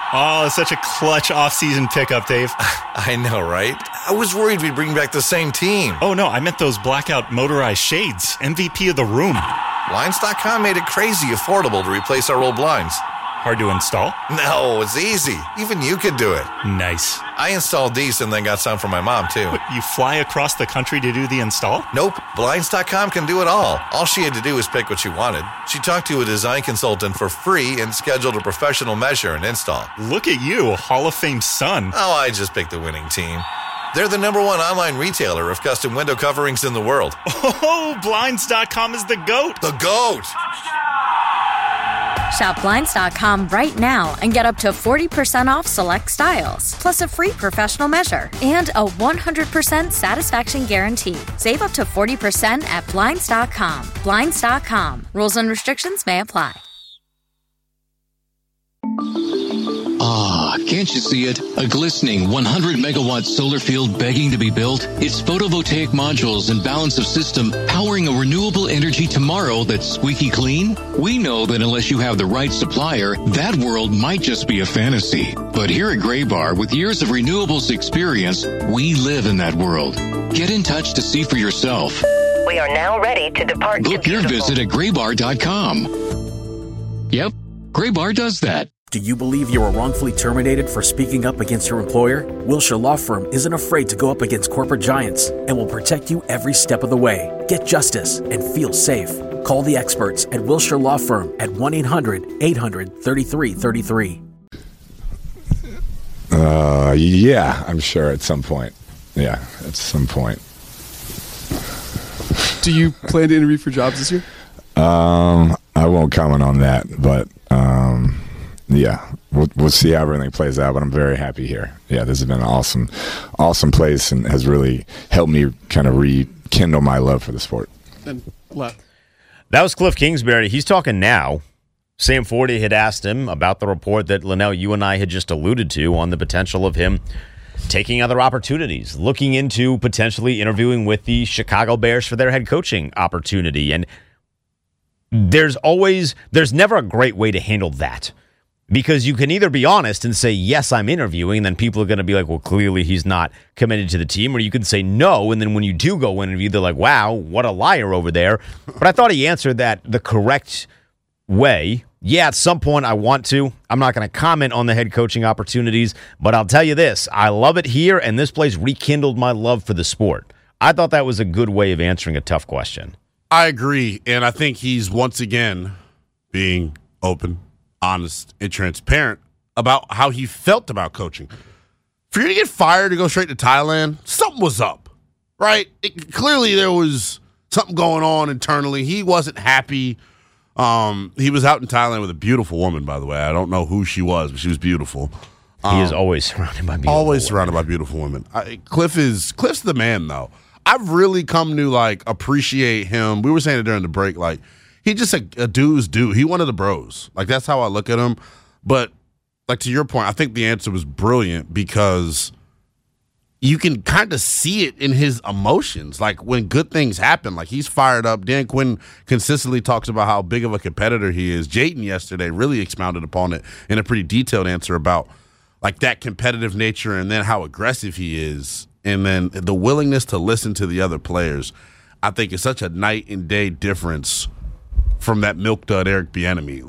Oh, such a clutch off-season pickup, Dave. I know, right? I was worried we'd bring back the same team. Oh, no, I meant those blackout motorized shades. MVP of the room. Blinds.com made it crazy affordable to replace our old blinds. Hard to install? No, it's easy. Even you could do it. Nice. I installed these and then got some for my mom, too. What, you fly across the country to do the install? Nope. Blinds.com can do it all. All she had to do was pick what she wanted. She talked to a design consultant for free and scheduled a professional measure and install. Look at you, Hall of Fame son. Oh, I just picked the winning team. They're the #1 online retailer of custom window coverings in the world. Oh, Blinds.com is the GOAT. The GOAT! Shop Blinds.com right now and get up to 40% off select styles, plus a free professional measure and a 100% satisfaction guarantee. Save up to 40% at Blinds.com. Blinds.com. Rules and restrictions may apply. Ah, can't you see it? A glistening 100-megawatt solar field begging to be built? It's photovoltaic modules and balance of system powering a renewable energy tomorrow that's squeaky clean? We know that unless you have the right supplier, that world might just be a fantasy. But here at Graybar, with years of renewables experience, we live in that world. Get in touch to see for yourself. We are now ready to depart. Book your visit at graybar.com. Yep, Graybar does that. Do you believe you were wrongfully terminated for speaking up against your employer? Wilshire Law Firm isn't afraid to go up against corporate giants and will protect you every step of the way. Get justice and feel safe. Call the experts at Wilshire Law Firm at 1-800-800-3333. Yeah, I'm sure at some point. Yeah, at some point. Do you plan to interview for jobs this year? I won't comment on that, but yeah, we'll see how everything plays out, but I'm very happy here. Yeah, this has been an awesome place and has really helped me kind of rekindle my love for the sport. And left. That was Cliff Kingsbury. He's talking now. Sam Forty had asked him about the report that Linnell, you and I had just alluded to on the potential of him taking other opportunities, looking into potentially interviewing with the Chicago Bears for their head coaching opportunity. And there's never a great way to handle that. Because you can either be honest and say, yes, I'm interviewing, and then people are going to be like, well, clearly he's not committed to the team. Or you can say no, and then when you do go interview, they're like, wow, what a liar over there. But I thought he answered that the correct way. Yeah, at some point I want to. I'm not going to comment on the head coaching opportunities, but I'll tell you this. I love it here, and this place rekindled my love for the sport. I thought that was a good way of answering a tough question. I agree, and I think he's once again being open, honest, and transparent about how he felt about coaching. For you to get fired to go straight to Thailand, something was up, right? Clearly there was something going on internally. He wasn't happy. He was out in Thailand with a beautiful woman, by the way. I don't know who she was, but she was beautiful. He is always surrounded by beautiful Always women. surrounded by beautiful women. Cliff's the man, though. I've really come to appreciate him. We were saying it during the break, he's just a dude's dude. He one of the bros. That's how I look at him. But to your point, I think the answer was brilliant because you can kind of see it in his emotions. When good things happen, he's fired up. Dan Quinn consistently talks about how big of a competitor he is. Jayden yesterday really expounded upon it in a pretty detailed answer about that competitive nature and then how aggressive he is. And then the willingness to listen to the other players, I think is such a night and day difference from that milk dud Eric Bieniemy.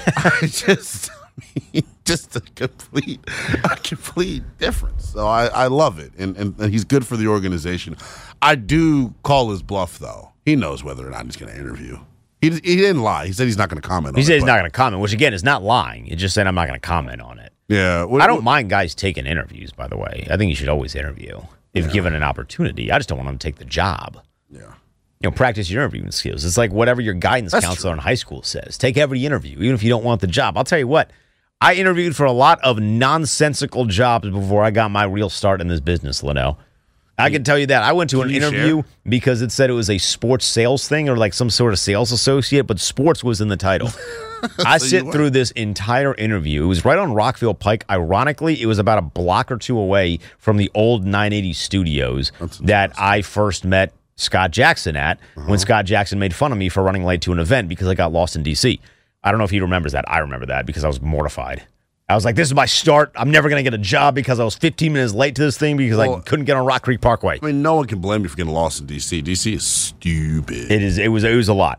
Just a complete difference. So I love it, and he's good for the organization. I do call his bluff, though. He knows whether or not he's going to interview. He didn't lie. He said he's not going to comment on it. He said he's not going to comment, which, again, is not lying. He just said, I'm not going to comment on it. Yeah. I don't mind guys taking interviews, by the way. I think you should always interview if given an opportunity. I just don't want them to take the job. Yeah. Practice your interviewing skills. It's like whatever your guidance counselor in high school says. Take every interview, even if you don't want the job. I'll tell you what, I interviewed for a lot of nonsensical jobs before I got my real start in this business, Linnell. I can tell you that. I went to an interview because it said it was a sports sales thing or some sort of sales associate, but sports was in the title. I sit through this entire interview. It was right on Rockville Pike. Ironically, it was about a block or two away from the old 980 studios that I first met Scott Jackson at when Scott Jackson made fun of me for running late to an event because I got lost in D.C. I don't know if he remembers that. I remember that because I was mortified. I was like, this is my start. I'm never going to get a job because I was 15 minutes late to this thing because I couldn't get on Rock Creek Parkway. I mean, no one can blame you for getting lost in D.C. D.C. is stupid. It was a lot.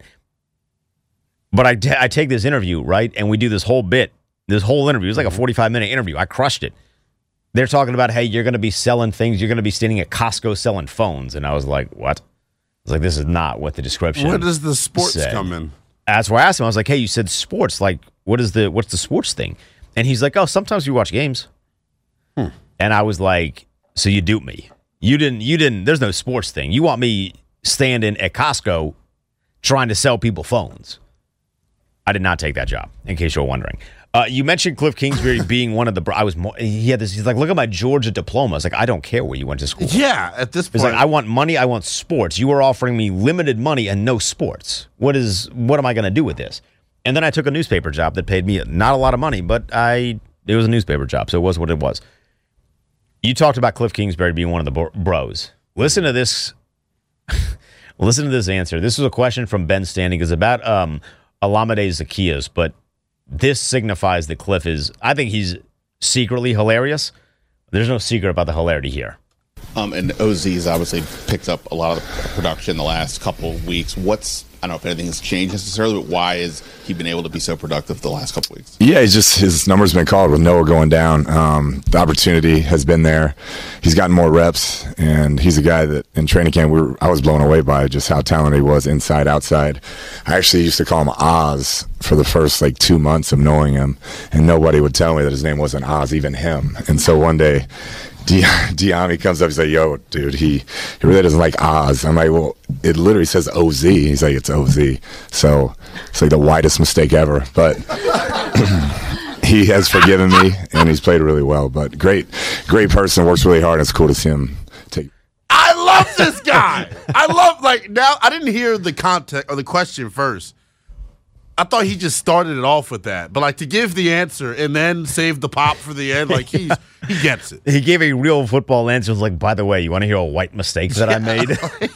But I take this interview, right, and we do this whole bit, this whole interview. It was like a 45-minute interview. I crushed it. They're talking about, hey, you're going to be selling things. You're going to be standing at Costco selling phones. And I was like, what? I was like, this is not what the description Where does the sports said. come in? That's why I asked him. I was like, hey, you said sports. Like, what's the sports thing? And he's like, oh, sometimes we watch games. And I was like, so you dupe me. You didn't, there's no sports thing. You want me standing at Costco trying to sell people phones. I did not take that job, in case you're wondering. You mentioned Cliff Kingsbury being one of the, he had this, he's like, look at my Georgia diploma. I was like, I don't care where you went to school. Yeah, at this point. He's like, I want money, I want sports. You are offering me limited money and no sports. What am I going to do with this? And then I took a newspaper job that paid me not a lot of money, but it was a newspaper job, so it was what it was. You talked about Cliff Kingsbury being one of the bros. Listen to this. Listen to this answer. This was a question from Ben Standing. It's about Olamide Zaccheaus, but this signifies that Cliff is, I think he's secretly hilarious. There's no secret about the hilarity here. And OZ's obviously picked up a lot of the production the last couple of weeks. I don't know if anything's changed necessarily, but why has he been able to be so productive the last couple of weeks? Yeah, his number's been called with Noah going down. The opportunity has been there. He's gotten more reps, and he's a guy that in training camp I was blown away by just how talented he was inside, outside. I actually used to call him Oz for the first 2 months of knowing him, and nobody would tell me that his name wasn't Oz, even him. And so one day, Diami comes up and says, yo, dude, he really doesn't like Oz. I'm like, well, it literally says OZ. He's like, it's OZ. So it's like the widest mistake ever. But he has forgiven me, and he's played really well. But great person, works really hard. It's cool to see him take. I love this guy. Now I didn't hear the context or the question first. I thought he just started it off with that. But to give the answer and then save the pop for the end, he gets it. He gave a real football answer. It was like, by the way, you want to hear a white mistake that I made?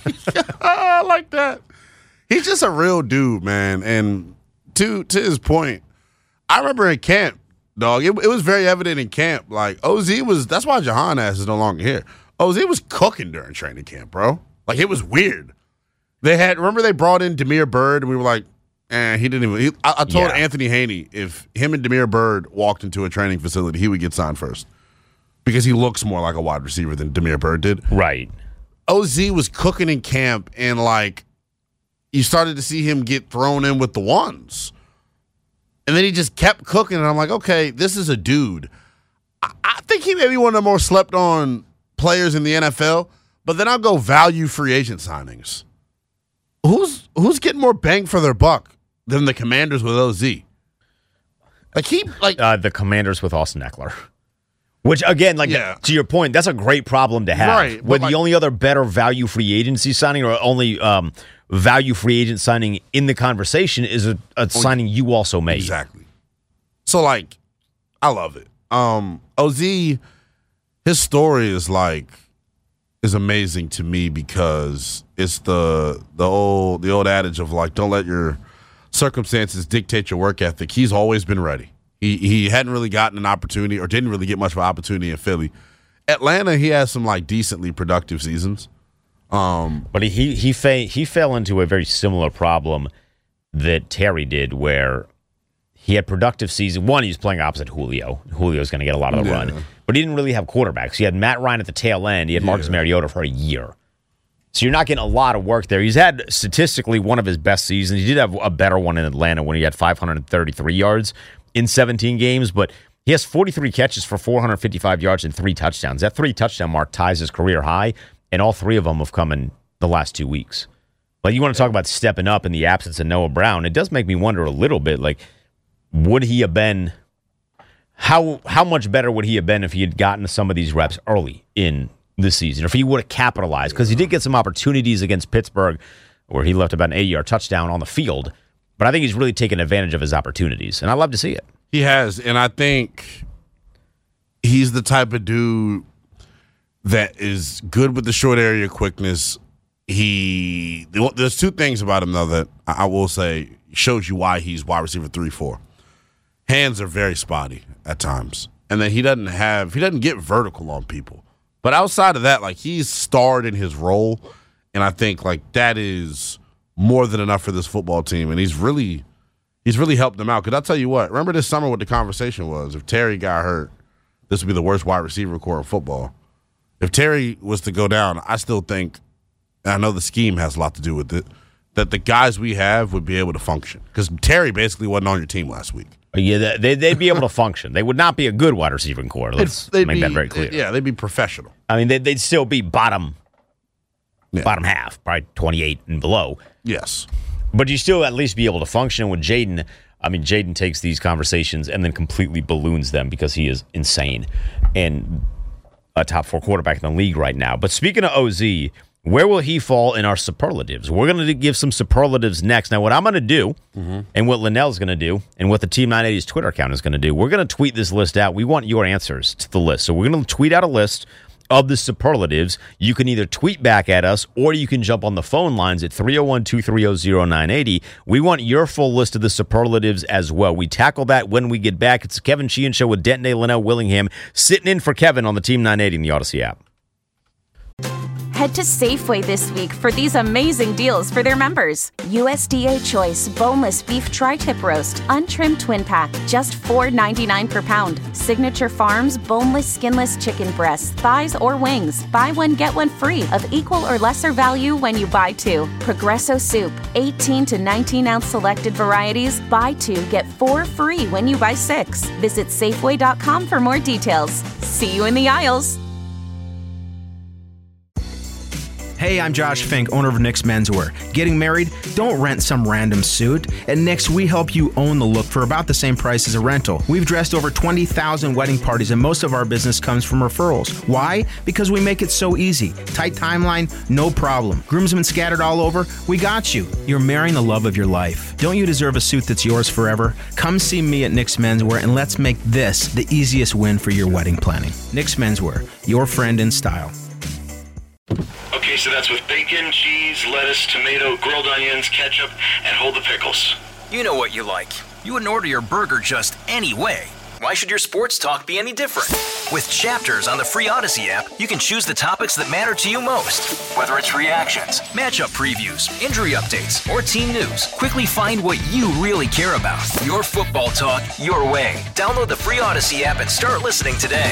I like that. He's just a real dude, man. And to his point, I remember in camp, dog, it was very evident in camp. OZ was, that's why Jahan Ass is no longer here. OZ was cooking during training camp, bro. It was weird. Remember they brought in Damiere Byrd, and we were like, he didn't even. I told Anthony Haney if him and Damiere Byrd walked into a training facility, he would get signed first because he looks more like a wide receiver than Damiere Byrd did. Right. OZ was cooking in camp, and you started to see him get thrown in with the ones, and then he just kept cooking. And I'm like, okay, this is a dude. I think he may be one of the more slept on players in the NFL. But then I'll go value free agent signings. Who's getting more bang for their buck than the Commanders with OZ? The Commanders with Austin Eckler. Which, again, to your point, that's a great problem to have. Right. Where the only other better value free agency signing or only value free agent signing in the conversation is a signing you also made. Exactly. So, I love it. OZ, his story is amazing to me because it's the old adage of don't let your circumstances dictate your work ethic. He's always been ready. He hadn't really gotten an opportunity or didn't really get much of an opportunity in Philly. Atlanta, he has some decently productive seasons. But he fell into a very similar problem that Terry did where he had productive season. One, he was playing opposite Julio. Julio's going to get a lot of the run. But he didn't really have quarterbacks. He had Matt Ryan at the tail end. He had Marcus Mariota for a year. So you're not getting a lot of work there. He's had statistically one of his best seasons. He did have a better one in Atlanta when he had 533 yards in 17 games. But he has 43 catches for 455 yards and 3 touchdowns. That 3-touchdown mark ties his career high, and all 3 of them have come in the last 2 weeks. But you want to talk about stepping up in the absence of Noah Brown. It does make me wonder a little bit, would he have been... How much better would he have been if he had gotten some of these reps early in the season, or if he would have capitalized? Because he did get some opportunities against Pittsburgh where he left about an 80-yard touchdown on the field. But I think he's really taken advantage of his opportunities, and I love to see it. He has, and I think he's the type of dude that is good with the short area quickness. There's 2 things about him, though, that I will say shows you why he's wide receiver 3-4. hands are very spotty at times. And then he doesn't get vertical on people. But outside of that, like, he's starred in his role. And I think, like, that is more than enough for this football team. And he's really helped them out. Because I'll tell you what, remember this summer what the conversation was? If Terry got hurt, this would be the worst wide receiver core in football. If Terry was to go down, I still think, and I know the scheme has a lot to do with it, that the guys we have would be able to function. Because Terry basically wasn't on your team last week. Yeah, they'd be able to function. They would not be a good wide receiving core. Let's make that very clear. Yeah, they'd be professional. I mean, they'd still be bottom half, probably 28 and below. Yes. But you still at least be able to function with Jaden. I mean, Jaden takes these conversations and then completely balloons them because he is insane and a top 4 quarterback in the league right now. But speaking of OZ, where will he fall in our superlatives? We're going to give some superlatives next. Now, what I'm going to do, and what Linnell's going to do, and what the Team 980's Twitter account is going to do, we're going to tweet this list out. We want your answers to the list. So we're going to tweet out a list of the superlatives. You can either tweet back at us, or you can jump on the phone lines at 301-230-0980. We want your full list of the superlatives as well. We tackle that when we get back. It's the Kevin Sheehan Show with Denton Day, Linnell Willingham, sitting in for Kevin on the Team 980 in the Odyssey app. Head to Safeway this week for these amazing deals for their members. USDA Choice Boneless Beef Tri-Tip Roast, Untrimmed Twin Pack, just $4.99 per pound. Signature Farms Boneless Skinless Chicken Breasts, Thighs, or Wings. Buy one, get one free of equal or lesser value when you buy 2. Progresso Soup, 18 to 19-ounce selected varieties. Buy 2, get 4 free when you buy 6. Visit Safeway.com for more details. See you in the aisles. Hey, I'm Josh Fink, owner of Nick's Menswear. Getting married? Don't rent some random suit. At Nick's, we help you own the look for about the same price as a rental. We've dressed over 20,000 wedding parties, and most of our business comes from referrals. Why? Because we make it so easy. Tight timeline, no problem. Groomsmen scattered all over? We got you. You're marrying the love of your life. Don't you deserve a suit that's yours forever? Come see me at Nick's Menswear, and let's make this the easiest win for your wedding planning. Nick's Menswear, your friend in style. Okay, so that's with bacon, cheese, lettuce, tomato, grilled onions, ketchup, and hold the pickles. You know what you like. You wouldn't order your burger just any way. Why should your sports talk be any different? With Chapters on the free Odyssey app, you can choose the topics that matter to you most. Whether it's reactions, matchup previews, injury updates, or team news, quickly find what you really care about. Your football talk, your way. Download the free Odyssey app and start listening today.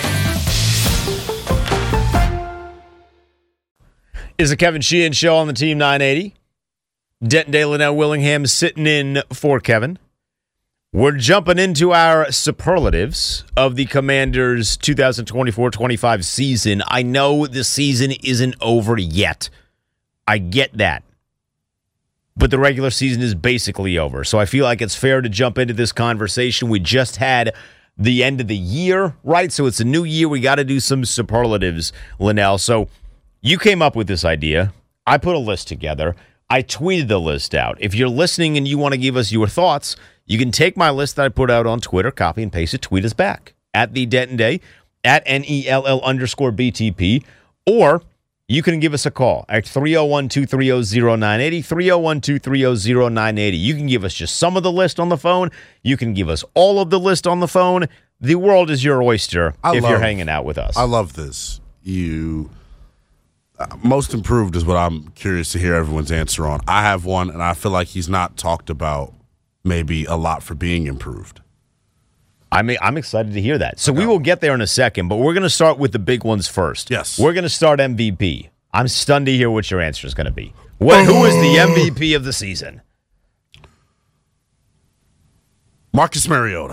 Is the Kevin Sheehan Show on the Team 980. Denton Day, Linnell Willingham sitting in for Kevin. We're jumping into our superlatives of the Commanders' 2024-25 season. I know the season isn't over yet. I get that. But the regular season is basically over. So I feel like it's fair to jump into this conversation. We just had the end of the year, right? So it's a new year. We got to do some superlatives, Linnell. So you came up with this idea. I put a list together. I tweeted the list out. If you're listening and you want to give us your thoughts, you can take my list that I put out on Twitter, copy and paste it, tweet us back at the Denton Day, at NELL_BTP, or you can give us a call at 301-230-0980, 301-230-0980. You can give us just some of the list on the phone. You can give us all of the list on the phone. The world is your oyster you're hanging out with us. I love this. Most improved is what I'm curious to hear everyone's answer on. I have one, and I feel like he's not talked about maybe a lot for being improved. I'm excited to hear that. So we will get there in a second, but we're going to start with the big ones first. Yes. We're going to start MVP. I'm stunned to hear what your answer is going to be. Who is the MVP of the season? Marcus Mariota.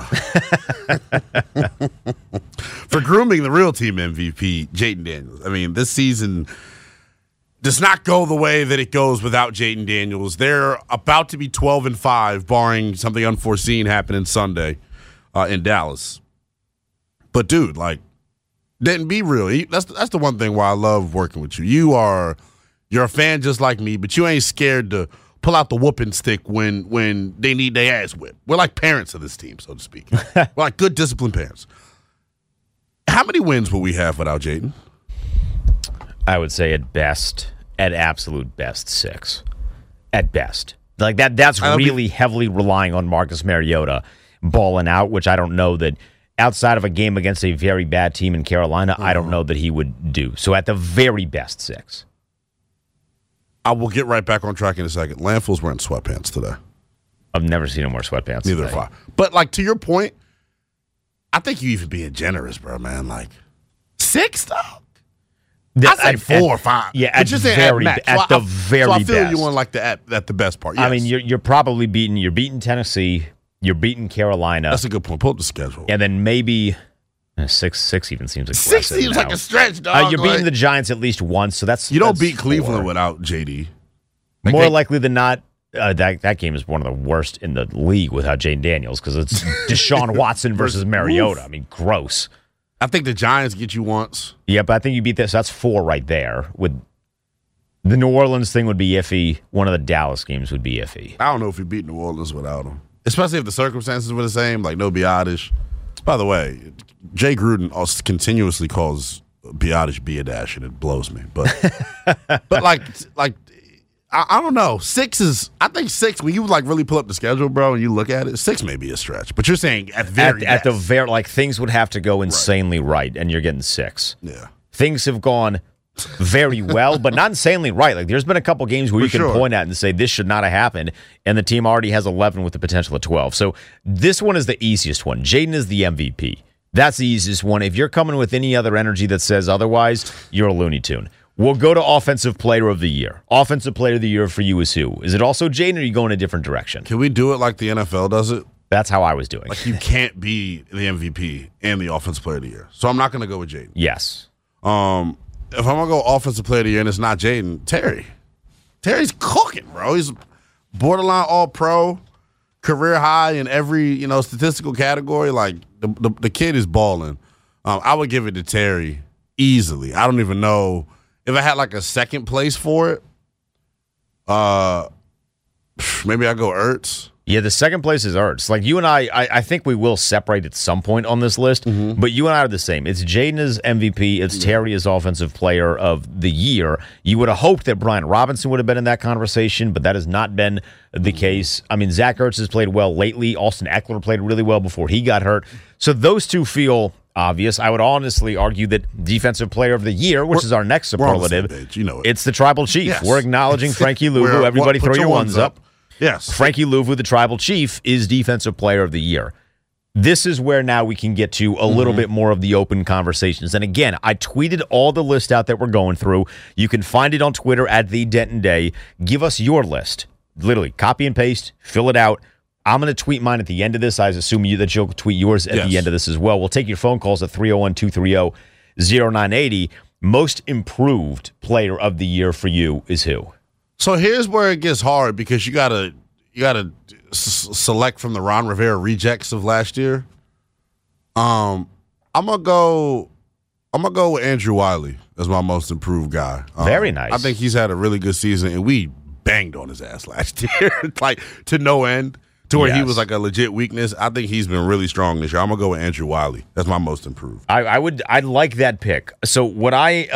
For grooming the real team MVP, Jayden Daniels. I mean, this season does not go the way that it goes without Jayden Daniels. They're about to be 12-5, barring something unforeseen happening Sunday in Dallas. But, dude, didn't be real. That's the one thing why I love working with you. You're a fan just like me, but you ain't scared to pull out the whooping stick when they need their ass whipped. We're like parents of this team, so to speak. We're like good, disciplined parents. How many wins will we have without Jayden? I would say at absolute best, 6. At best. That's really heavily relying on Marcus Mariota. balling out, which I don't know that outside of a game against a very bad team in Carolina, I don't know that he would do. So at the very best, 6. I will get right back on track in a second. Landfill's wearing sweatpants today. I've never seen him wear sweatpants. Neither have I. But, like, to your point, I think you even being generous, bro, man. Like, 6, though? I say 4 or 5. Yeah, at the very best. So I feel you on, like, at the best part. Yes. I mean, you're probably beating Tennessee. You're beating Carolina. That's a good point. Pull up the schedule. And then maybe 6 even seems aggressive. 6 seems like a stretch, dog. You're beating the Giants at least once, so that's you don't that's beat Cleveland 4. without JD. More likely than not, that game is one of the worst in the league without Jane Daniels because it's Deshaun Watson versus Mariota. I mean, gross. I think the Giants get you once. Yeah, but I think you beat this. So that's 4 right there. With the New Orleans thing would be iffy. One of the Dallas games would be iffy. I don't know if you beat New Orleans without him, especially if the circumstances were the same, like no Biotish. By the way, Jay Gruden also continuously calls Biotish Biadash, and it blows me. But but like I don't know. 6 is. I think 6. When you like really pull up the schedule, bro, and you look at it, 6 may be a stretch. But you're saying at the very like things would have to go insanely right, and you're getting 6. Yeah, things have gone very well, but not insanely right. Like there's been a couple games where you can point at and say this should not have happened, and the team already has 11 with the potential of 12. So this one is the easiest one. Jaden is the MVP. That's the easiest one. If you're coming with any other energy that says otherwise, you're a Looney Tune. We'll go to Offensive Player of the Year. Offensive Player of the Year for you is who? Is it also Jaden, or are you going a different direction? Can we do it like the NFL does it? That's how I was doing. Like you can't be the MVP and the Offensive Player of the Year. So I'm not going to go with Jaden. Yes. If I'm going to go Offensive Player of the Year and it's not Jaden, Terry. Terry's cooking, bro. He's borderline All-Pro, career high in every statistical category. Like the kid is balling. I would give it to Terry easily. I don't even know. If I had like a second place for it, maybe I go Ertz. Yeah, the second place is Ertz. Like you and I think we will separate at some point on this list, but you and I are the same. It's Jaden as MVP. It's Terry as Offensive Player of the Year. You would have hoped that Brian Robinson would have been in that conversation, but that has not been the case. I mean, Zach Ertz has played well lately. Austin Eckler played really well before he got hurt. So those two feel obvious. I would honestly argue that Defensive Player of the Year, which is our next superlative, it's the Tribal Chief. Yes. We're acknowledging Frankie Luvu. Everybody throw your ones up. Yes. Frankie Luvu, the Tribal Chief, is Defensive Player of the Year. This is where now we can get to a little bit more of the open conversations. And again, I tweeted all the list out that we're going through. You can find it on Twitter at The Denton Day. Give us your list. Literally, copy and paste, fill it out. I'm going to tweet mine at the end of this. I assume that you'll tweet yours at the end of this as well. We'll take your phone calls at 301-230-0980. Most improved player of the year for you is who? So here's where it gets hard because you gotta select from the Ron Rivera rejects of last year. I'm gonna go with Andrew Wiley as my most improved guy. Very nice. I think he's had a really good season, and we banged on his ass last year, like to no end. To where he was like a legit weakness. I think he's been really strong this year. I'm gonna go with Andrew Wiley. That's my most improved. I like that pick. So what I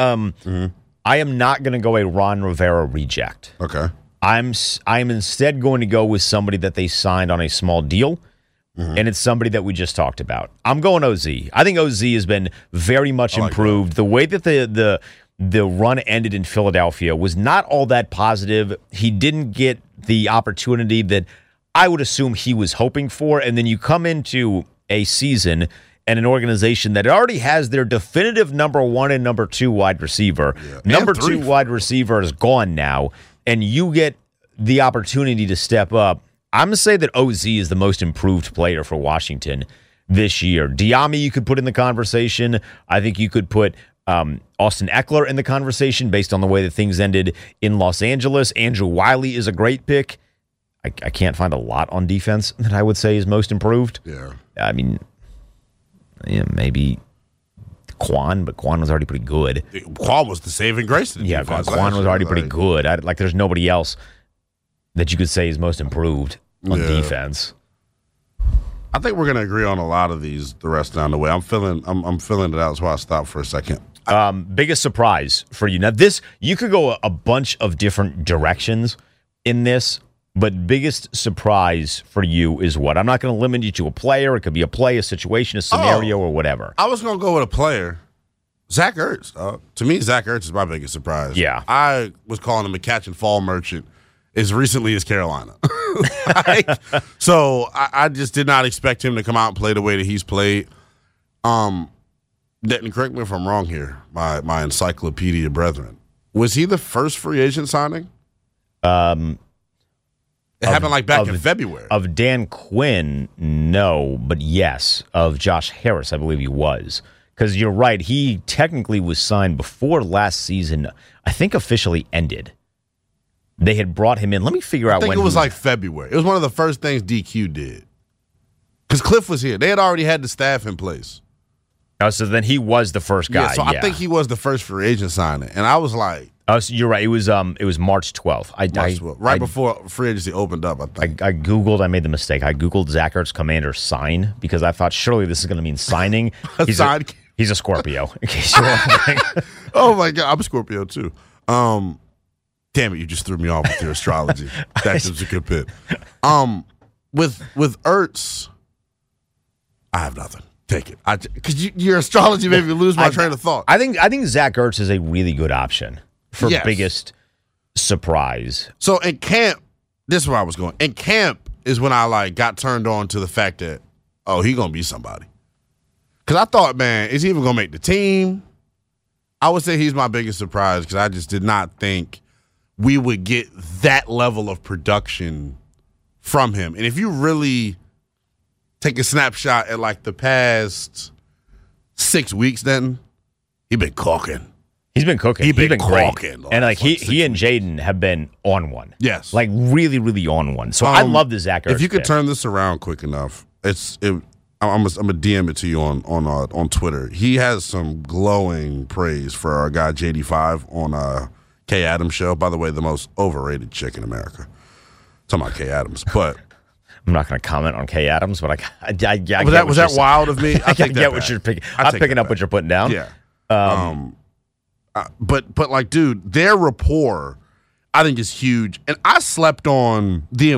am not gonna go a Ron Rivera reject. Okay. I'm instead going to go with somebody that they signed on a small deal, and it's somebody that we just talked about. I'm going OZ. I think OZ has been very much improved. The way that the run ended in Philadelphia was not all that positive. He didn't get the opportunity that I would assume he was hoping for, and then you come into a season and an organization that already has their definitive number 1 and number 2 wide receiver. Yeah. Number 2 wide receiver is gone now, and you get the opportunity to step up. I'm going to say that OZ is the most improved player for Washington this year. Diami you could put in the conversation. I think you could put Austin Eckler in the conversation based on the way that things ended in Los Angeles. Andrew Wiley is a great pick. I can't find a lot on defense that I would say is most improved. Yeah. I mean, maybe Quan, but Quan was already pretty good. Quan was the saving grace of the defense. Quan was already pretty good. There's nobody else that you could say is most improved on defense. I think we're going to agree on a lot of these the rest down the way. I'm feeling it out. That's why I stopped for a second. Biggest surprise for you. Now, you could go a bunch of different directions in this, But biggest surprise for you is what? I'm not going to limit you to a player. It could be a play, a situation, a scenario, or whatever. I was going to go with a player. Zach Ertz. To me, Zach Ertz is my biggest surprise. Yeah. I was calling him a catch and fall merchant as recently as Carolina. So I just did not expect him to come out and play the way that he's played. Denton, correct me if I'm wrong here, my encyclopedia brethren. Was he the first free agent signing? It happened like back in February. Of Dan Quinn, no, but yes. Of Josh Harris, I believe he was. Because you're right, he technically was signed before last season, I think officially ended. They had brought him in. Let me figure out when. I think it was like February. It was one of the first things DQ did. Because Cliff was here. They had already had the staff in place. Oh, so then he was the first guy. Yeah, so I think he was the first free agent signing. And I was like. Oh, so you're right. It was March 12th. March 12th. Before free agency opened up, I think. I Googled, I made the mistake. I Googled Zach Ertz Commander sign because I thought surely this is going to mean signing. He's a Scorpio, in case you're wondering. Oh, my God. I'm a Scorpio, too. Damn it, you just threw me off with your astrology. That was a good bit. With Ertz, I have nothing. Take it. Because your astrology made me lose my train of thought. I think Zach Ertz is a really good option for biggest surprise. So in camp, this is where I was going. In camp is when I got turned on to the fact that, he going to be somebody. Because I thought, man, is he even going to make the team? I would say he's my biggest surprise because I just did not think we would get that level of production from him. And if you really take a snapshot at the past 6 weeks, then he's been cooking. He's been cooking. He's been great. Cooking, and he and Jaden have been on one. Yes. Really, really on one. So I love the Zach Ertz If you could pick. turn this around quick enough, I'm gonna DM it to you on Twitter. He has some glowing praise for our guy JD5 on Kay Adams show. By the way, the most overrated chick in America. Talking about Kay Adams, but I'm not going to comment on Kay Adams, but I was that wild of me? I get what you're picking. I'm picking up what you're putting down. Yeah. But dude, their rapport, I think, is huge, and I slept on the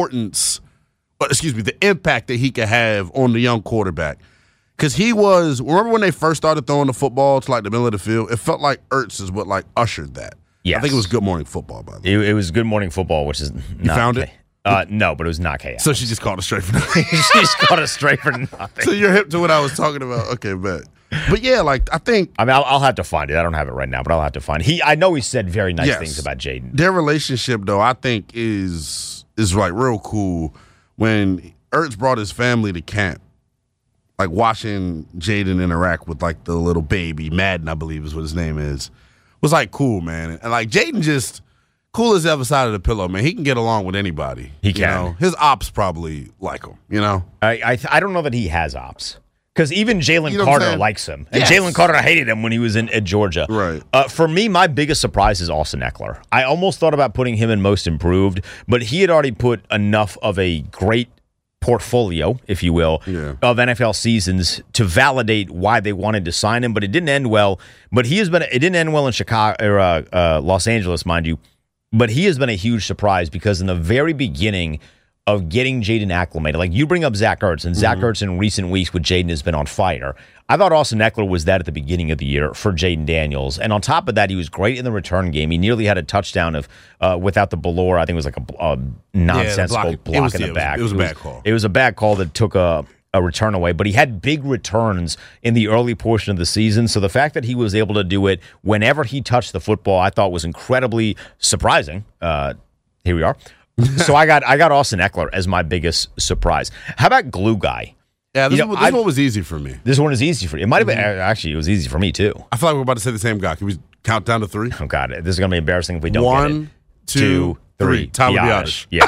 the impact that he could have on the young quarterback. Because remember when they first started throwing the football to the middle of the field? It felt like Ertz is what ushered that. Yes. I think it was Good Morning Football, by the way. It was Good Morning Football, which is not. You found it? No, but it was not Kay Adams. So she just called it straight for nothing. She just called it straight for nothing. So you're hip to what I was talking about. Okay, bet. But yeah, I think. I mean, I'll have to find it. I don't have it right now, but I'll have to find it. I know he said very nice things about Jaden. Their relationship, though, I think is real cool. When Ertz brought his family to camp, watching Jaden interact with the little baby, Madden, I believe is what his name is, was cool, man. And Jaden just cool as the other side of the pillow, man. He can get along with anybody. He can. His ops probably like him, I don't know that he has ops. Because even Jalen Carter likes him. And Yes. Jalen Carter hated him when he was at Georgia. Right. For me, my biggest surprise is Austin Eckler. I almost thought about putting him in most improved, but he had already put enough of a great portfolio, if you will, of NFL seasons to validate why they wanted to sign him, but it didn't end well. But it didn't end well in Chicago or Los Angeles, mind you. But he has been a huge surprise because in the very beginning of getting Jaden acclimated, you bring up Zach Ertz, and Zach Ertz in recent weeks with Jaden has been on fire. I thought Austin Eckler was that at the beginning of the year for Jaden Daniels. And on top of that, he was great in the return game. He nearly had a touchdown without the Ballore. I think it was a nonsensical block in the back. It was a bad call. It was a bad call that took a return away, but he had big returns in the early portion of the season. So the fact that he was able to do it whenever he touched the football, I thought was incredibly surprising. Here we are. So I got Austin Eckler as my biggest surprise. How about Glue Guy? Yeah, this one was easy for me. This one is easy for you. It might have been actually. It was easy for me too. I feel like we're about to say the same guy. Can we count down to 3? Oh God, this is gonna be embarrassing if we don't. 1, 2, 3. Tyler Biadasz. Yeah.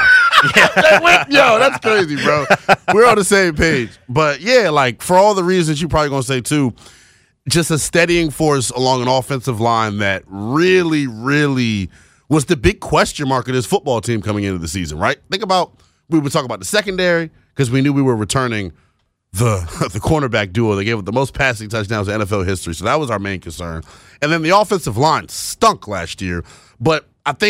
Yo, that's crazy, bro. We're on the same page. But yeah, for all the reasons you're probably gonna say too, just a steadying force along an offensive line that really, really was the big question mark of this football team coming into the season, right? Think about, we would talk about the secondary because we knew we were returning the cornerback duo. They gave it the most passing touchdowns in NFL history, so that was our main concern. And then the offensive line stunk last year, but I think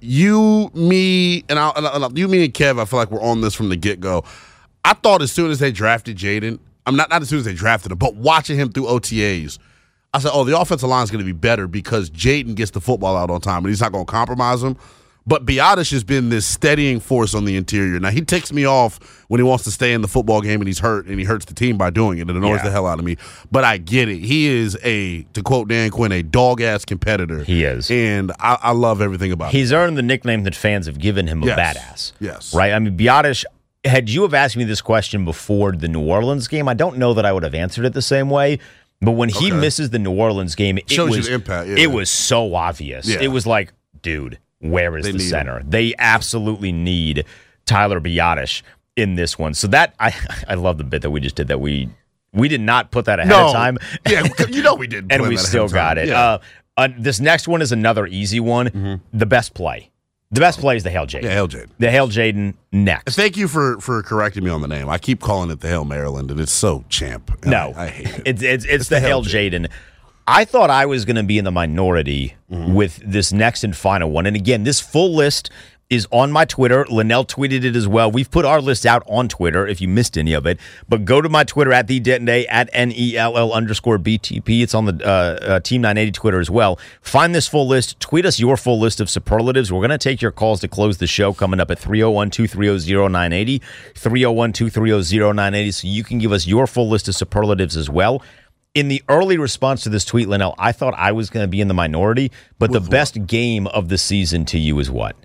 you, me, and Kev, I feel like we're on this from the get-go. I thought as soon as they drafted Jaden, not as soon as they drafted him, but watching him through OTAs, I said, the offensive line is going to be better because Jaden gets the football out on time, and he's not going to compromise him. But Biadasz has been this steadying force on the interior. Now, he ticks me off when he wants to stay in the football game and he's hurt, and he hurts the team by doing it. It annoys the hell out of me. But I get it. He is, to quote Dan Quinn, a dog-ass competitor. He is. And I love everything about him. He's earned the nickname that fans have given him, badass. Yes. Right? I mean, Biadasz, had you have asked me this question before the New Orleans game, I don't know that I would have answered it the same way. But when he misses the New Orleans game, it shows you the impact. It was so obvious. Yeah. It was like, dude, where is the center? They absolutely need Tyler Biadasz in this one. So that I love the bit that we just did that we did not put that ahead of time. Yeah, we didn't. And we still got it. Yeah. This next one is another easy one. Mm-hmm. The best play. The best play is the Hail Jaden. Yeah, Hail Jaden. The Hail Jaden next. Thank you for correcting me on the name. I keep calling it the Hail Maryland, and it's so champ. No. I hate it. It's the Hail Jaden. I thought I was going to be in the minority with this next and final one. And again, this full list is on my Twitter. Linnell tweeted it as well. We've put our list out on Twitter if you missed any of it. But go to my Twitter at TheDenton, at NELL_BTP. It's on the Team 980 Twitter as well. Find this full list. Tweet us your full list of superlatives. We're going to take your calls to close the show coming up at 301-230-0980, 301-230-0980. So you can give us your full list of superlatives as well. In the early response to this tweet, Linnell, I thought I was going to be in the minority, but the best game of the season to you is what?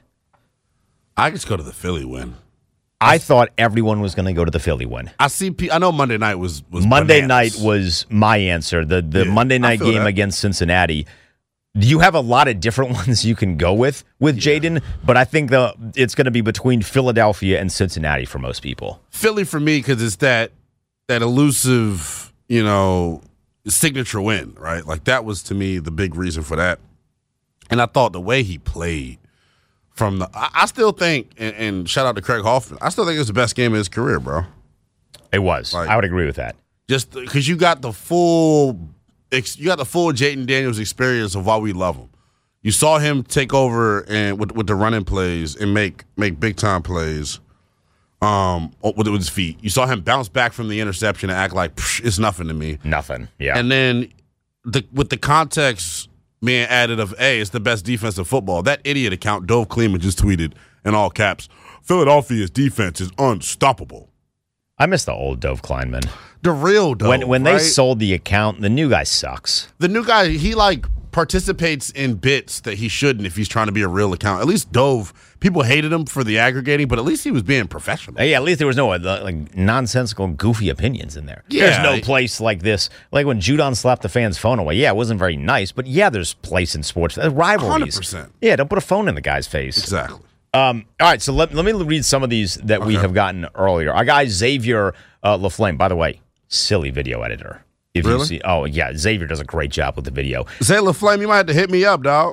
I just go to the Philly win. I thought everyone was going to go to the Philly win. I know Monday night was Monday bananas. night was my answer. The Monday night game against Cincinnati. You have a lot of different ones you can go with Jaden, but I think it's going to be between Philadelphia and Cincinnati for most people. Philly for me because it's that elusive, signature win, right? Like that was to me the big reason for that. And I thought the way he played I still think, and shout out to Craig Hoffman, I still think it was the best game of his career, bro. It was. I would agree with that. Just because you got the full Jaden Daniels experience of why we love him. You saw him take over and with the running plays and make big time plays with his feet. You saw him bounce back from the interception and act like it's nothing to me. Nothing. Yeah. And then with the context being added of it's the best defense in football. That idiot account Dove Kleeman just tweeted in all caps, Philadelphia's defense is unstoppable. I miss the old Dove Kleinman. The real Dove. When they sold the account, the new guy sucks. The new guy, he participates in bits that he shouldn't if he's trying to be a real account. At least Dove, people hated him for the aggregating, but at least he was being professional. Yeah, at least there was no nonsensical, goofy opinions in there. Yeah. There's no place like this. Like when Judon slapped the fan's phone away. Yeah, it wasn't very nice, but yeah, there's place in sports. Rivalries. 100%. Yeah, don't put a phone in the guy's face. Exactly. All right, so let me read some of these that we have gotten earlier. Our guy Xavier LaFlame, by the way, silly video editor. If really? You see, Xavier does a great job with the video. Say LaFlame, you might have to hit me up, dog.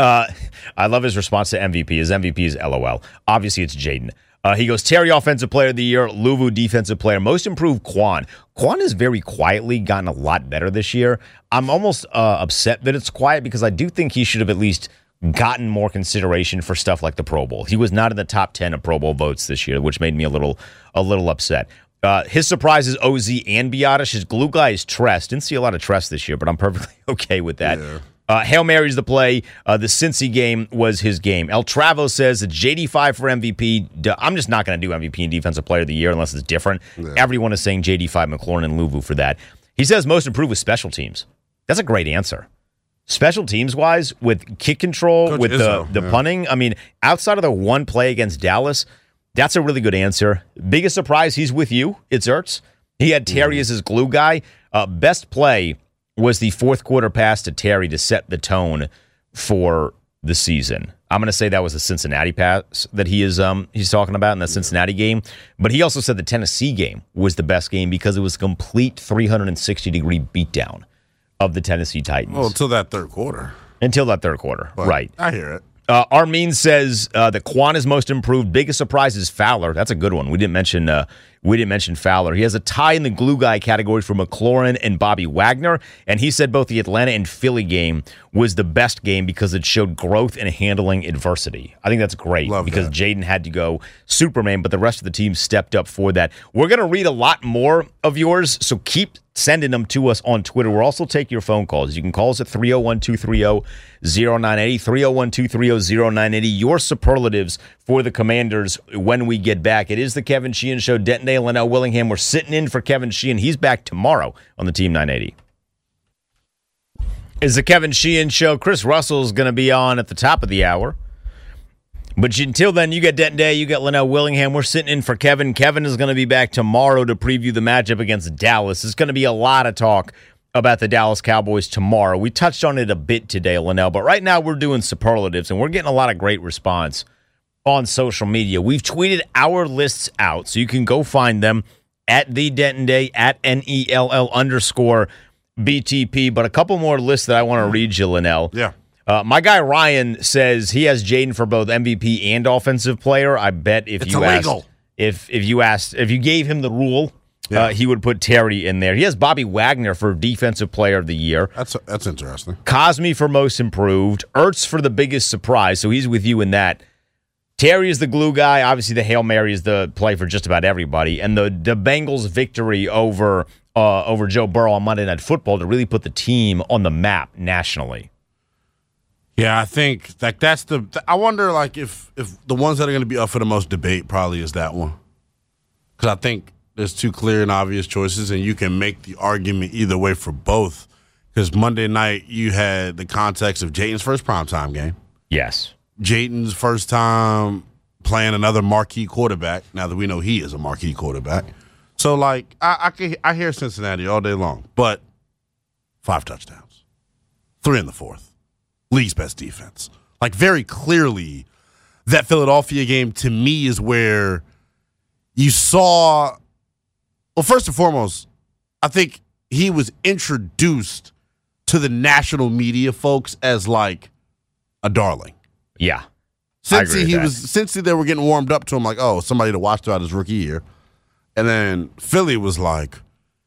I love his response to MVP. His MVP is LOL. Obviously, it's Jaden. He goes, Terry Offensive Player of the Year, Luvu Defensive Player, Most Improved Quan. Quan has very quietly gotten a lot better this year. I'm almost upset that it's quiet because I do think he should have at least gotten more consideration for stuff like the Pro Bowl. He was not in the top 10 of Pro Bowl votes this year, which made me a little upset. His surprise is OZ and Biadasz. His glue guy is Tress. Didn't see a lot of Tress this year, but I'm perfectly okay with that. Yeah. Hail Mary's the play. The Cincy game was his game. El Travo says it's JD5 for MVP. I'm just not going to do MVP and Defensive Player of the Year unless it's different. Yeah. Everyone is saying JD5, McLaurin, and Luvu for that. He says most improved with special teams. That's a great answer. Special teams-wise, with kick control, Coach with the punting, I mean, outside of the one play against Dallas, that's a really good answer. Biggest surprise, he's with you. It's Ertz. He had Terry as his glue guy. Best play was the fourth quarter pass to Terry to set the tone for the season. I'm going to say that was the Cincinnati pass that he's talking about in the Cincinnati game. But he also said the Tennessee game was the best game because it was a complete 360-degree beatdown of the Tennessee Titans. Well, until that third quarter. But right. I hear it. Armin says that Quan is most improved. Biggest surprise is Fowler. That's a good one. We didn't mention We didn't mention Fowler. He has a tie in the glue guy category for McLaurin and Bobby Wagner, and he said both the Atlanta and Philly game was the best game because it showed growth in handling adversity. I think that's great because Jaden had to go Superman, but the rest of the team stepped up for that. We're going to read a lot more of yours, so keep sending them to us on Twitter. We'll also take your phone calls. You can call us at 301-230-0980, 301-230-0980. Your superlatives for the Commanders when we get back. It is the Kevin Sheehan Show. Denton Day, Linnell Willingham. We're sitting in for Kevin Sheehan. He's back tomorrow on the Team 980. It's the Kevin Sheehan Show. Chris Russell's going to be on at the top of the hour. But until then, you get Denton Day, you get Linnell Willingham. We're sitting in for Kevin. Kevin is going to be back tomorrow to preview the matchup against Dallas. There's going to be a lot of talk about the Dallas Cowboys tomorrow. We touched on it a bit today, Linnell, but right now we're doing superlatives, and we're getting a lot of great response on social media. We've tweeted our lists out, so you can go find them at the Denton Day, at NELL_BTP. But a couple more lists that I want to read you, Linnell. Yeah. My guy Ryan says he has Jaden for both MVP and offensive player. I bet if you gave him the rule, he would put Terry in there. He has Bobby Wagner for defensive player of the year. That's interesting. Cosme for most improved. Ertz for the biggest surprise, so he's with you in that. Terry is the glue guy. Obviously, the Hail Mary is the play for just about everybody. And the Bengals' victory over Joe Burrow on Monday Night Football to really put the team on the map nationally. Yeah, I think that's the. I wonder if the ones that are going to be up for the most debate probably is that one, because I think there's two clear and obvious choices, and you can make the argument either way for both. Because Monday night you had the context of Jayden's first primetime game. Yes, Jayden's first time playing another marquee quarterback. Now that we know he is a marquee quarterback, so I hear Cincinnati all day long, but 5 touchdowns, 3 in the fourth. League's best defense. Very clearly, that Philadelphia game to me is where you saw, well, first and foremost, I think he was introduced to the national media folks as a darling. Yeah. Since they were getting warmed up to him somebody to watch throughout his rookie year. And then Philly was like,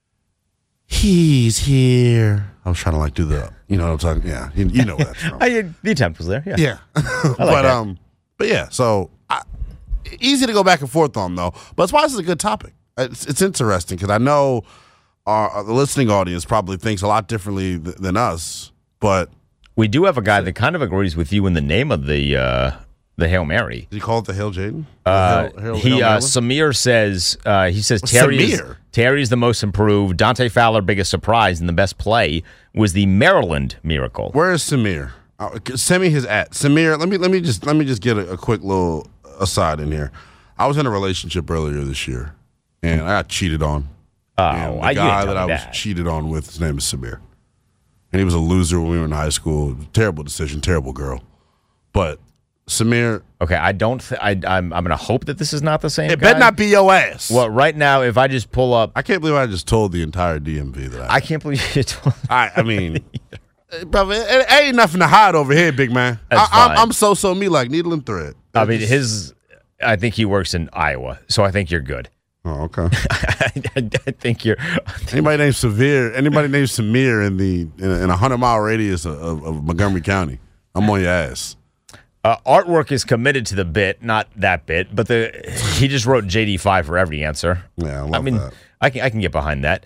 he's here. I was trying to do the, what I'm talking. Yeah, you know where that's from. The attempt was there. Yeah, yeah. But yeah. So easy to go back and forth on though. But that's why this is a good topic. It's interesting because I know the listening audience probably thinks a lot differently than us. But we do have a guy that kind of agrees with you in the name of the Hail Mary. Did he call it the Hail Jaden? Samir says Terry's the most improved. Dante Fowler, biggest surprise, and the best play was the Maryland Miracle. Where is Samir? Send me his at Samir. Let me just get a quick little aside in here. I was in a relationship earlier this year, and I got cheated on. The guy that I was cheated on with, his name is Samir, and he was a loser when we were in high school. Terrible decision, terrible girl, but. Samir. Okay, I'm going to hope that this is not the same guy. It better not be your ass. Well, right now, if I just pull up. I can't believe I just told the entire DMV that I can't believe you told. I mean, brother, it ain't nothing to hide over here, big man. I'm so me like needle and thread. I mean, I think he works in Iowa, so I think you're good. Oh, okay. I think you're. Anybody named Samir in a 100-mile radius of Montgomery County, I'm on your ass. Artwork is committed to the bit, not that bit, but he just wrote JD5 for every answer. Yeah, I love that. I can get behind that.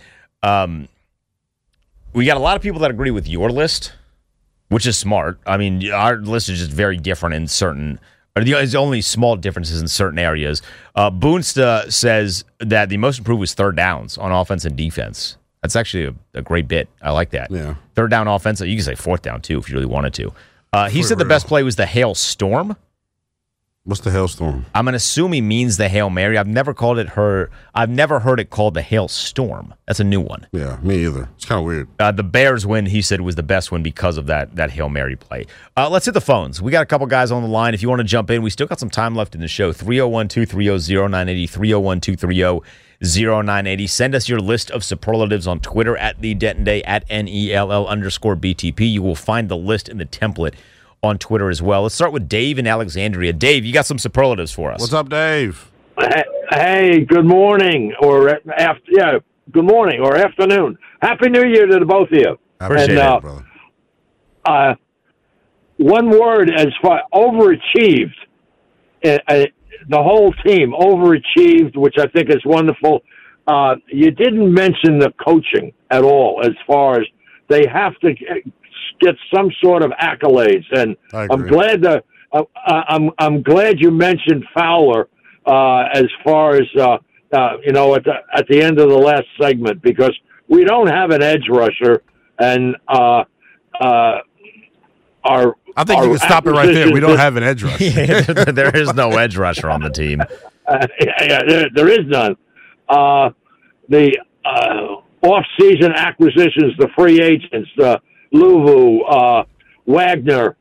We got a lot of people that agree with your list, which is smart. I mean, our list is just very different in certain. There's only small differences in certain areas. Boonsta says that the most improved was third downs on offense and defense. That's actually a great bit. I like that. Yeah. Third down offense. You can say fourth down too if you really wanted to. He said the best play was the Hail Storm. What's the Hail Storm? I'm going to assume he means the Hail Mary. I've never heard it called the Hail Storm. That's a new one. Yeah, me either. It's kind of weird. The Bears win, he said, was the best one because of that Hail Mary play. Let's hit the phones. We got a couple guys on the line. If you want to jump in, we still got some time left in the show. 301-230-0980, 301-230-0980. Send us your list of superlatives on Twitter at the Denton Day, at NELL_BTP. You will find the list in the template on Twitter as well. Let's start with Dave in Alexandria. Dave, you got some superlatives for us. What's up, Dave? Hey, good morning, good morning or afternoon. Happy New Year to the both of you. Appreciate it, brother. One word as far overachieved. The whole team overachieved, which I think is wonderful. You didn't mention the coaching at all, as far as they have to get some sort of accolades, and I'm glad I'm glad you mentioned Fowler as far as at the end of the last segment, because we don't have an edge rusher, and I think you can stop it right there. We don't have an edge rusher. There is no edge rusher on the team. There is none. The off-season acquisitions, the free agents, Luvu, Wagner,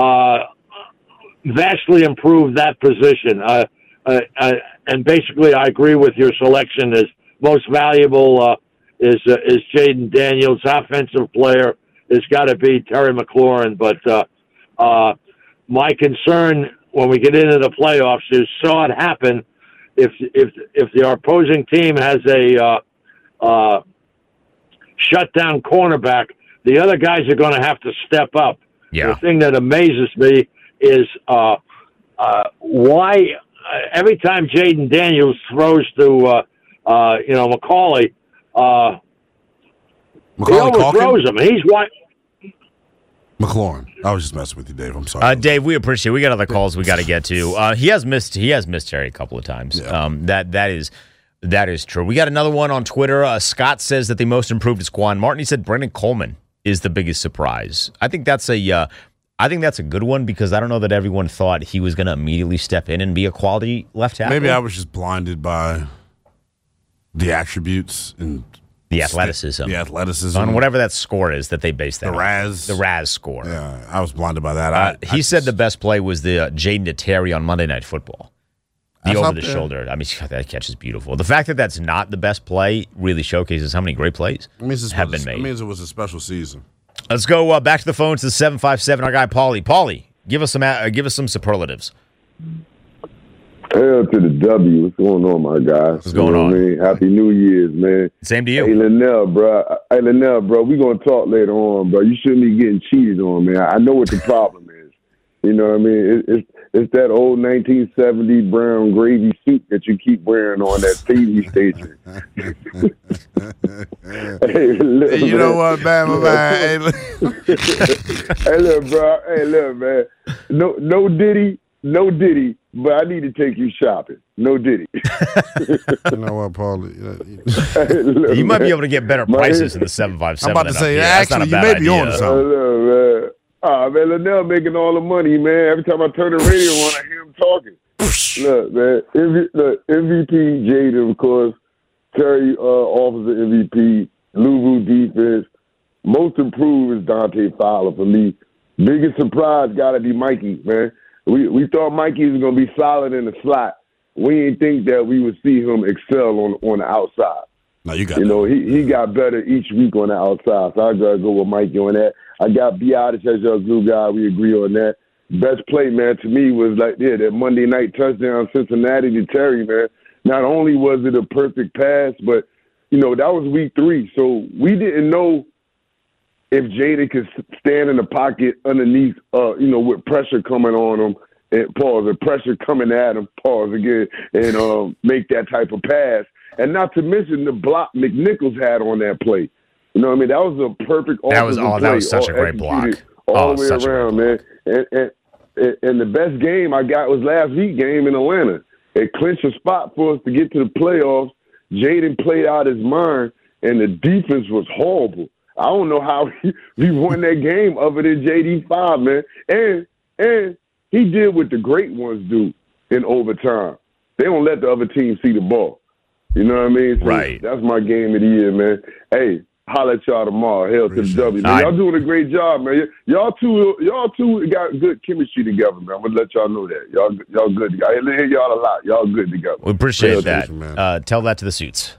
vastly improved that position. And basically, I agree with your selection. As most valuable is Jaden Daniels. Offensive player has got to be Terry McLaurin. But my concern when we get into the playoffs is saw it happen. If the opposing team has a shutdown cornerback, the other guys are going to have to step up. Yeah. The thing that amazes me is why every time Jaden Daniels throws to Macaulay, he overthrows him. He's why. McLaurin. I was just messing with you, Dave. I'm sorry. Dave, we appreciate it. We got other calls we got to get to. He has missed Terry a couple of times. Yeah. That is true. We got another one on Twitter. Scott says that the most improved is Quan Martin. He said Brendan Coleman is the biggest surprise. I think that's a good one, because I don't know that everyone thought he was going to immediately step in and be a quality left tackle. Maybe I was just blinded by the attributes and the athleticism. On whatever that score is that they based that on. The Raz score. Yeah, I was blinded by that. He said the best play was the Jaden Terry on Monday Night Football. The over-the-shoulder. I mean, that catch is beautiful. The fact that that's not the best play really showcases how many great plays have been made. It means it was a special season. Let's go back to the phones to 757. Our guy, Paulie. Paulie, give us some superlatives. Hell to the W. What's going on, my guy? What's going on? Man? Happy New Year's, man. Same to you. Hey, Linnell, bro. We going to talk later on, bro. You shouldn't be getting cheated on, man. I know what the problem is. You know what I mean? It's that old 1970 brown gravy suit that you keep wearing on that TV station. Hey, you know what, man? Hey, look, bro. Hey, look, man. No Diddy, but I need to take you shopping. No Diddy. You know what, Paul? You might be able to get better prices in the 757. I'm about to say, actually, you may be on something. Man. Man, Linnell making all the money, man. Every time I turn the radio on, I hear him talking. Look, man. MVP Jaden, of course. Terry offers the MVP. Luvu defense. Most improved is Dante Fowler for me. Biggest surprise got to be Mikey, man. We thought Mikey was going to be solid in the slot. We didn't think that we would see him excel on the outside. No, you got he got better each week on the outside. So I got to go with Mikey on that. I got Biotis as your glue guy. We agree on that. Best play, man, to me was that Monday night touchdown Cincinnati to Terry, man. Not only was it a perfect pass, but, that was week 3. So we didn't know if Jaden could stand in the pocket underneath, with pressure coming on him, and pause, and pressure coming at him, pause again, and make that type of pass. And not to mention the block McNichols had on that play. You know what I mean? That was a perfect play. That was such a great block. All the way around, man. And the best game I got was last week game in Atlanta. It clinched a spot for us to get to the playoffs. Jaden played out his mind, and the defense was horrible. I don't know how we won that game other than JD5, man. And he did what the great ones do in overtime. They don't let the other team see the ball. You know what I mean? So right. That's my game of the year, man. Hey, holla at y'all tomorrow. Hell to the W. Man, y'all doing a great job, man. Y'all two got good chemistry together, man. I'm gonna let y'all know that. Y'all good together. I hear y'all a lot. Y'all good together. We appreciate that. Tell that to the suits.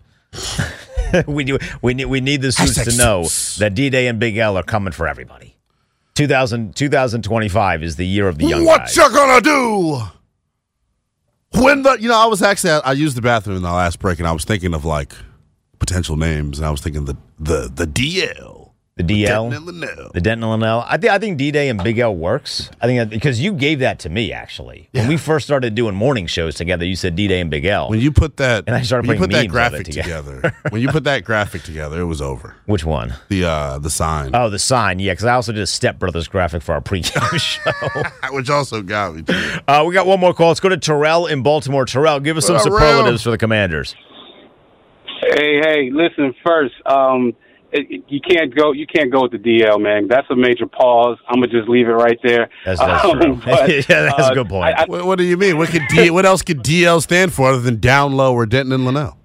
we need the suits to know that D-Day and Big L are coming for everybody. 2025 is the year of the young guys. What you gonna do I was actually I used the bathroom in the last break, and I was thinking of like potential names, and I was thinking the DL. The DL, Denton and Linnell. The Denton and Linnell. I think D-Day and Big L works. I think because you gave that to me actually when we first started doing morning shows together. You said D-Day and Big L. When you put that, and I started putting memes graphic of it together. when you put that graphic together, it was over. Which one? The sign. Oh, the sign. Yeah, because I also did a Step Brothers graphic for our pregame show, which also got me. Too. We got one more call. Let's go to Terrell in Baltimore. Terrell, give us some superlatives for the Commanders. Hey, listen. First, you can't go with the DL, man. That's a major pause. I'm gonna just leave it right there. That's true. But, that's a good point. What do you mean? What else could DL stand for other than down low or Denton and Linnell?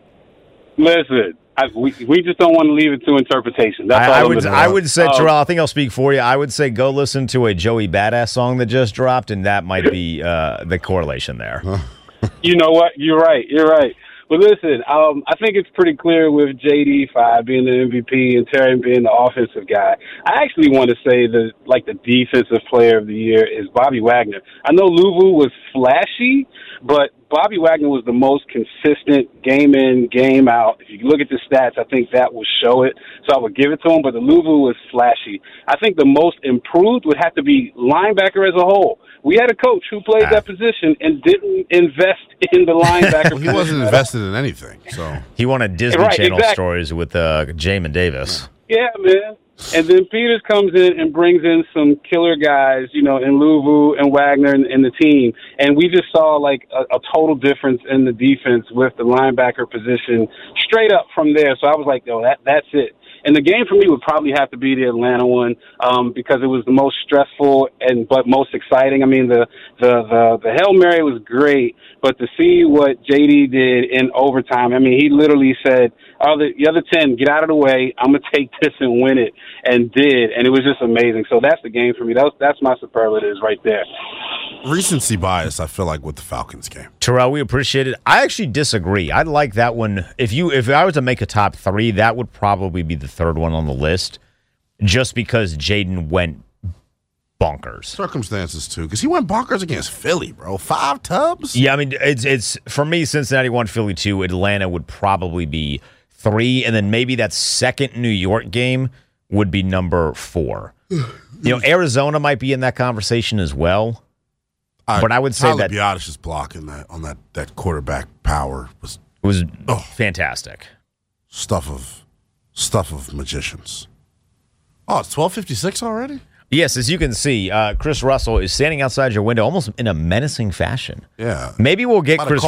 Listen, we just don't want to leave it to interpretation. That's all I would say, Terrell, I think I'll speak for you. I would say go listen to a Joey Badass song that just dropped, and that might be the correlation there. You know what? You're right. But listen, I think it's pretty clear with JD5 being the MVP and Terry being the offensive guy. I actually want to say the defensive player of the year is Bobby Wagner. I know Luvu was flashy, but Bobby Wagner was the most consistent game in, game out. If you look at the stats, I think that will show it. So I would give it to him, but the Luvu was flashy. I think the most improved would have to be linebacker as a whole. We had a coach who played that position and didn't invest in the linebacker. He wasn't invested in anything. So he wanted Disney Channel stories with Jamin Davis. Yeah, man. And then Peters comes in and brings in some killer guys, in Luvu and Wagner and the team. And we just saw like a total difference in the defense with the linebacker position straight up from there. So I was like, that's it. And the game for me would probably have to be the Atlanta one because it was the most stressful but most exciting. I mean, the Hail Mary was great, but to see what JD did in overtime, I mean, he literally said, the other 10, get out of the way. I'm going to take this and win it, and did. And it was just amazing. So that's the game for me. That's my superlatives right there. Recency bias, I feel like, with the Falcons game. Terrell, we appreciate it. I actually disagree. I'd like that one. If I was to make a top 3, that would probably be the third one on the list, just because Jaden went bonkers. Circumstances, too, because he went bonkers against Philly, bro. 5 tubs? Yeah, I mean, it's for me, Cincinnati 1, Philly 2. Atlanta would probably be 3, and then maybe that second New York game would be number 4. Arizona might be in that conversation as well. But I would say Tyler that Biadash's block on that quarterback power was fantastic. Stuff of magicians. Oh, it's 12:56 already? Yes, as you can see, Chris Russell is standing outside your window almost in a menacing fashion. Yeah. Maybe we'll get Chris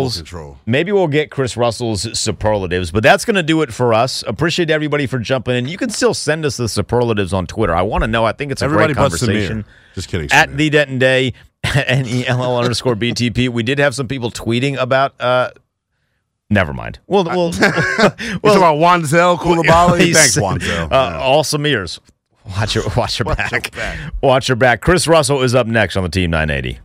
Russell's superlatives, but that's going to do it for us. Appreciate everybody for jumping in. You can still send us the superlatives on Twitter. I want to know. I think it's a great conversation. Just kidding. At the Denton Day, NELL_BTP. We did have some people tweeting about. Never mind. We'll talk about Wanzel Coulibaly. Thanks, Wanzel. Awesome ears. Watch your back. Watch your back. Chris Russell is up next on the Team 980.